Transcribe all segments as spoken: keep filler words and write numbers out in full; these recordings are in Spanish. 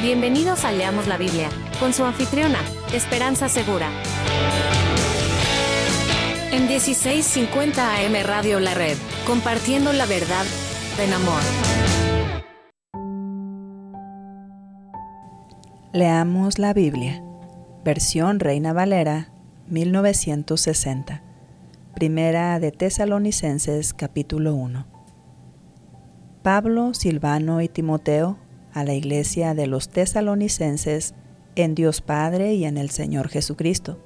Bienvenidos a Leamos la Biblia, con su anfitriona, Esperanza Segura. En dieciséis cincuenta A M Radio La Red, compartiendo la verdad en amor. Leamos la Biblia, versión Reina Valera, mil novecientos sesenta. Primera de Tesalonicenses, capítulo uno. Pablo, Silvano y Timoteo, a la iglesia de los tesalonicenses, en Dios Padre y en el Señor Jesucristo.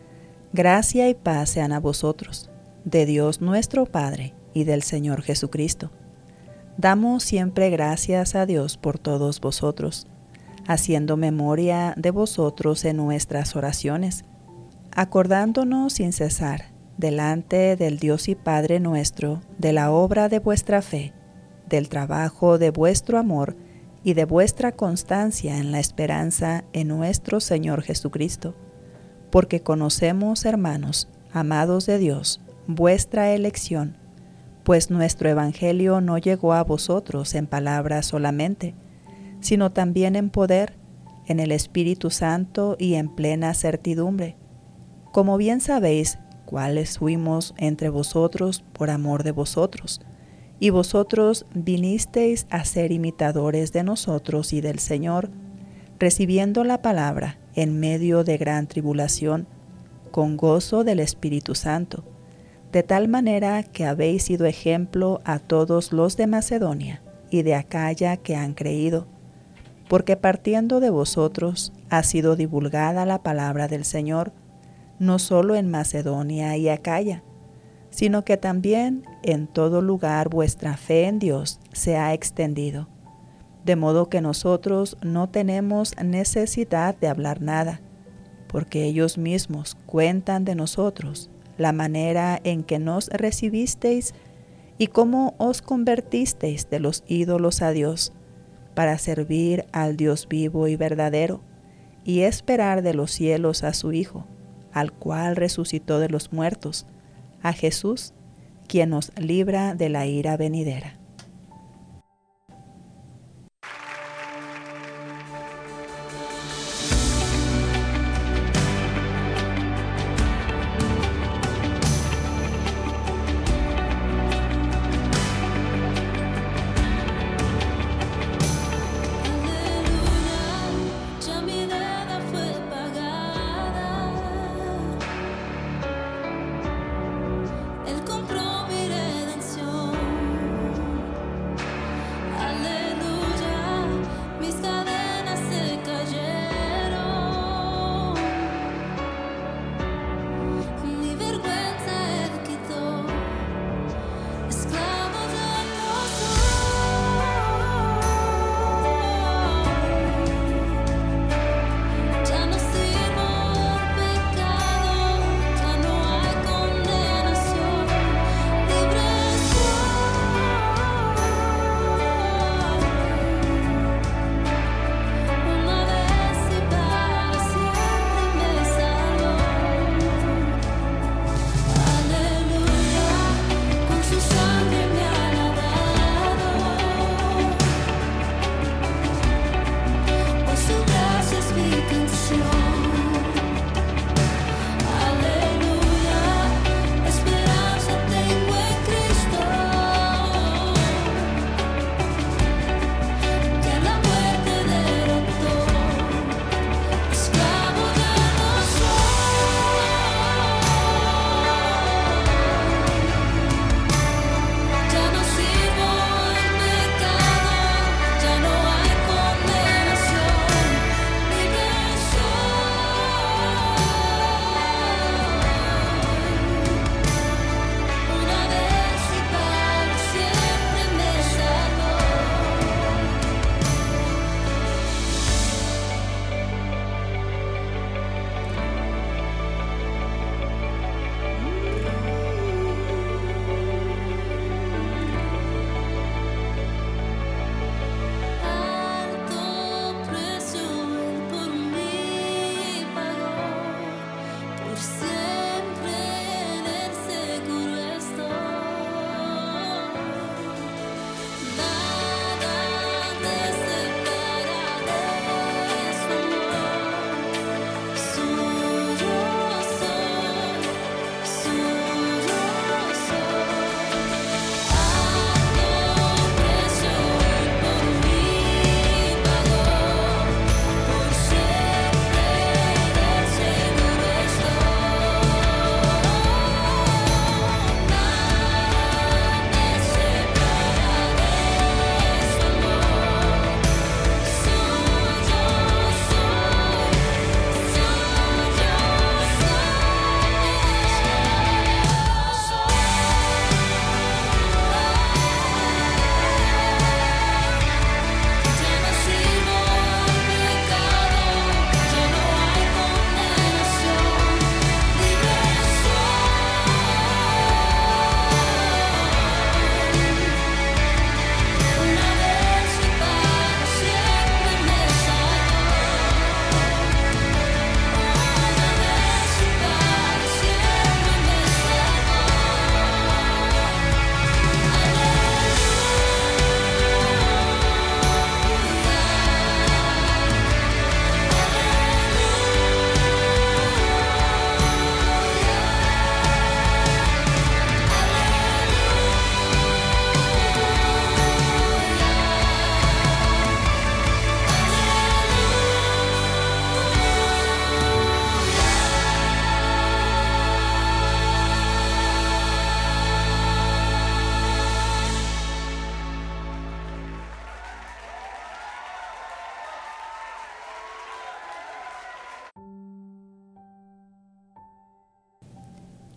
Gracia y paz sean a vosotros, de Dios nuestro Padre y del Señor Jesucristo. Damos siempre gracias a Dios por todos vosotros, haciendo memoria de vosotros en nuestras oraciones, acordándonos sin cesar, delante del Dios y Padre nuestro, de la obra de vuestra fe, del trabajo de vuestro amor y de vuestra constancia en la esperanza en nuestro Señor Jesucristo, porque conocemos, hermanos, amados de Dios, vuestra elección, pues nuestro Evangelio no llegó a vosotros en palabras solamente, sino también en poder, en el Espíritu Santo y en plena certidumbre, como bien sabéis cuáles fuimos entre vosotros por amor de vosotros, y vosotros vinisteis a ser imitadores de nosotros y del Señor, recibiendo la palabra en medio de gran tribulación, con gozo del Espíritu Santo, de tal manera que habéis sido ejemplo a todos los de Macedonia y de Acaya que han creído, porque partiendo de vosotros ha sido divulgada la palabra del Señor, no solo en Macedonia y Acaya, sino que también en todo lugar vuestra fe en Dios se ha extendido, de modo que nosotros no tenemos necesidad de hablar nada, porque ellos mismos cuentan de nosotros la manera en que nos recibisteis y cómo os convertisteis de los ídolos a Dios, para servir al Dios vivo y verdadero, y esperar de los cielos a su Hijo, al cual resucitó de los muertos, a Jesús, quien nos libra de la ira venidera.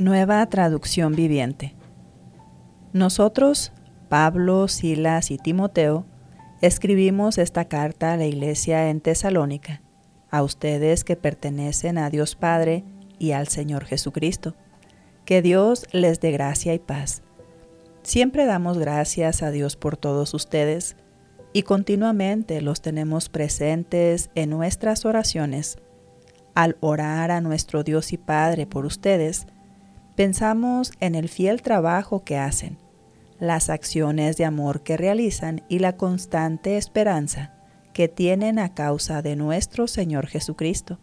Nueva traducción viviente. Nosotros, Pablo, Silas y Timoteo, escribimos esta carta a la iglesia en Tesalónica, a ustedes que pertenecen a Dios Padre y al Señor Jesucristo. Que Dios les dé gracia y paz. Siempre damos gracias a Dios por todos ustedes y continuamente los tenemos presentes en nuestras oraciones. Al orar a nuestro Dios y Padre por ustedes, pensamos en el fiel trabajo que hacen, las acciones de amor que realizan y la constante esperanza que tienen a causa de nuestro Señor Jesucristo.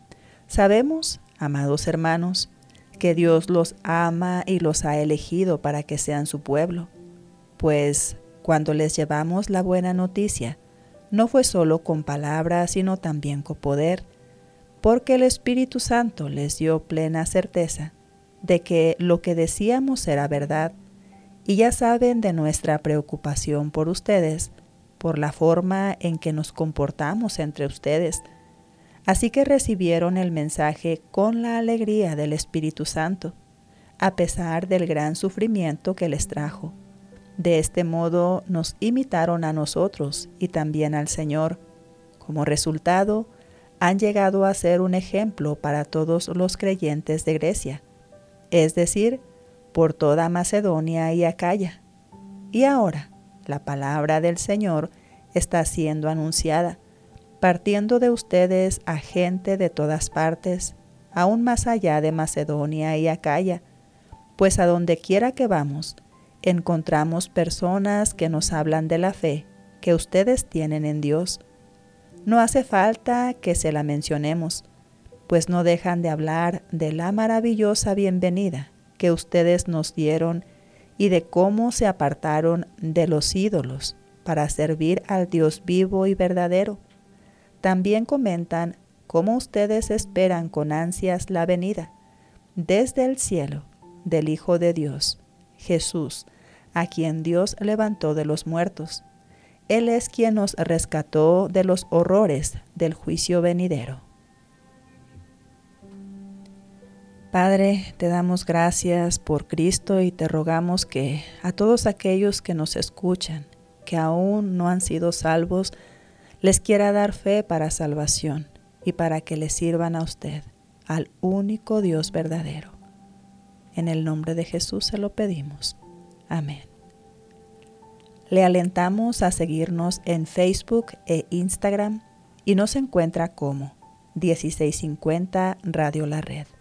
Sabemos, amados hermanos, que Dios los ama y los ha elegido para que sean su pueblo, pues cuando les llevamos la buena noticia, no fue solo con palabras, sino también con poder, porque el Espíritu Santo les dio plena certeza de que lo que decíamos era verdad, y ya saben de nuestra preocupación por ustedes, por la forma en que nos comportamos entre ustedes. Así que recibieron el mensaje con la alegría del Espíritu Santo, a pesar del gran sufrimiento que les trajo. De este modo nos imitaron a nosotros y también al Señor. Como resultado, han llegado a ser un ejemplo para todos los creyentes de Grecia, es decir, por toda Macedonia y Acaya. Y ahora, la palabra del Señor está siendo anunciada, partiendo de ustedes a gente de todas partes, aún más allá de Macedonia y Acaya, pues a donde quiera que vamos, encontramos personas que nos hablan de la fe que ustedes tienen en Dios. No hace falta que se la mencionemos, pues no dejan de hablar de la maravillosa bienvenida que ustedes nos dieron y de cómo se apartaron de los ídolos para servir al Dios vivo y verdadero. También comentan cómo ustedes esperan con ansias la venida desde el cielo del Hijo de Dios, Jesús, a quien Dios levantó de los muertos. Él es quien nos rescató de los horrores del juicio venidero. Padre, te damos gracias por Cristo y te rogamos que a todos aquellos que nos escuchan, que aún no han sido salvos, les quiera dar fe para salvación y para que les sirvan a usted, al único Dios verdadero. En el nombre de Jesús se lo pedimos. Amén. Le alentamos a seguirnos en Facebook e Instagram y nos encuentra como dieciséis cincuenta Radio La Red.